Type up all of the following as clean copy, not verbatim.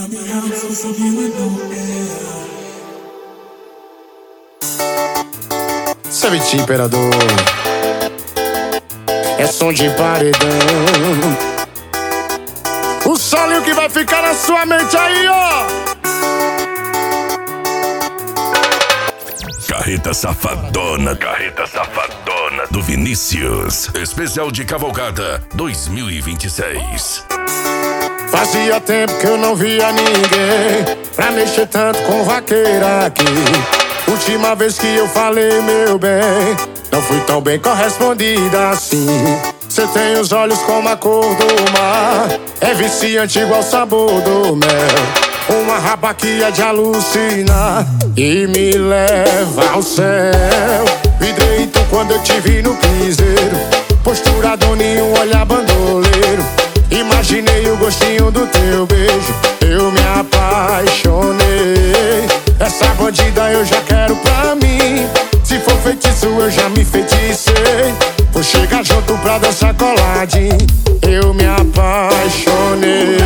Savete Imperador, é som de paredão. O solinho que vai ficar na sua mente aí, ó. Carreta Safadona do Vinícius. Especial de Cavalgada 2026. Fazia tempo que eu não via ninguém pra mexer tanto com vaqueira aqui. Última vez que eu falei, meu bem, não fui tão bem correspondida assim. Cê tem os olhos como a cor do mar, é viciante igual o sabor do mel. Uma raba que é de alucinar e me leva ao céu. Vidrei tu quando eu te vi no piseiro, postura doninho, olhar bandoleiro. Imaginei o gostinho do teu beijo, eu me apaixonei. Essa bandida eu já quero pra mim, se for feitiço eu já me feticei. Vou chegar junto pra dançar coladinho, eu me apaixonei.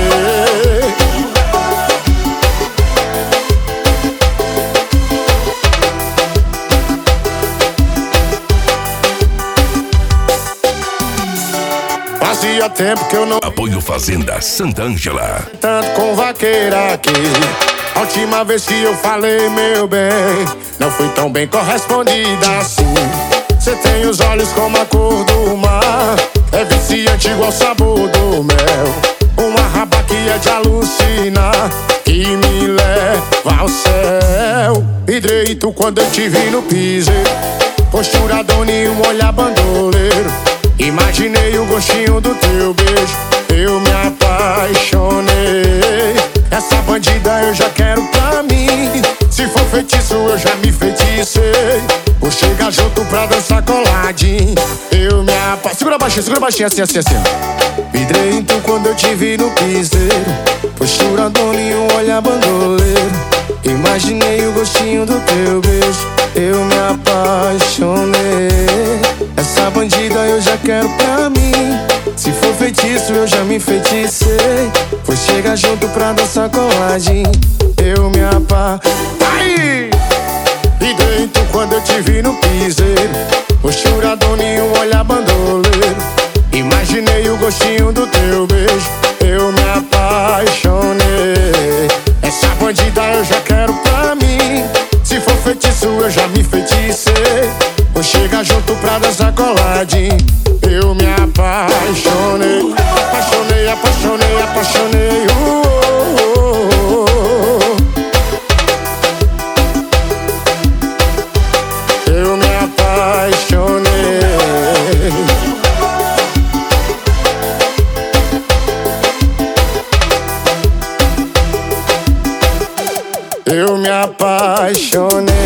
Fazia tempo que eu não... Apoio Fazenda Santa Ângela. Tanto com vaqueira aqui. A última vez que eu falei, meu bem, não fui tão bem correspondida assim. Cê tem os olhos como a cor do mar, é viciante igual o sabor do mel. Uma raba que é de alucinar, que me leva ao céu. Vidrei tu quando eu te vi no piseiro, postura doninho, olhar bandoleiro. Imaginei o gostinho do teu beijo, eu me apaixonei. Essa bandida eu já quero pra mim, se for feitiço eu já me feticei. Vou chegar junto pra dançar coladinho, eu me apaixonei. Segura baixinho, assim, assim, assim. Vidrei em tu quando eu te vi no piseiro, postura doninho, olhar bandoleiro. Imaginei o gostinho do teu beijo, eu me apaixonei. Essa bandida eu já quero pra mim, se for feitiço eu já me feticei. Vou chegar junto pra dançar coladinho, eu me apaixonei. E dentro quando eu te vi no piseiro, postura doninho, olhar bandoleiro. Imaginei o gostinho do teu beijo, eu me apaixonei. Essa bandida eu já quero pra mim, se for feitiço eu já me feticei. Vou chegar junto pra dançar coladinho, eu me apaixonei. Apaixonei, apaixonei, apaixonei. Eu me apaixonei. Eu me apaixonei.